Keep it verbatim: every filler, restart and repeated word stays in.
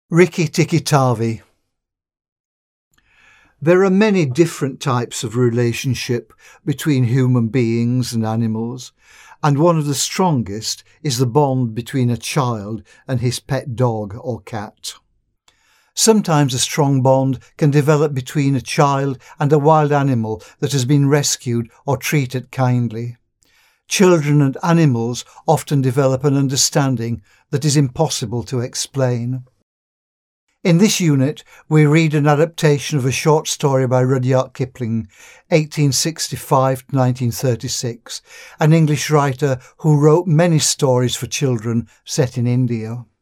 Rikki Tikki Tavi. There are many different types of relationship between human beings and animals, and one of the strongest is the bond between a child and his pet dog or cat. Sometimes a strong bond can develop between a child and a wild animal that has been rescued or treated kindly. Children and animals often develop an understanding that is impossible to explain. In this unit, we read an adaptation of a short story by Rudyard Kipling, eighteen sixty-five to nineteen thirty-six, an English writer who wrote many stories for children set in India.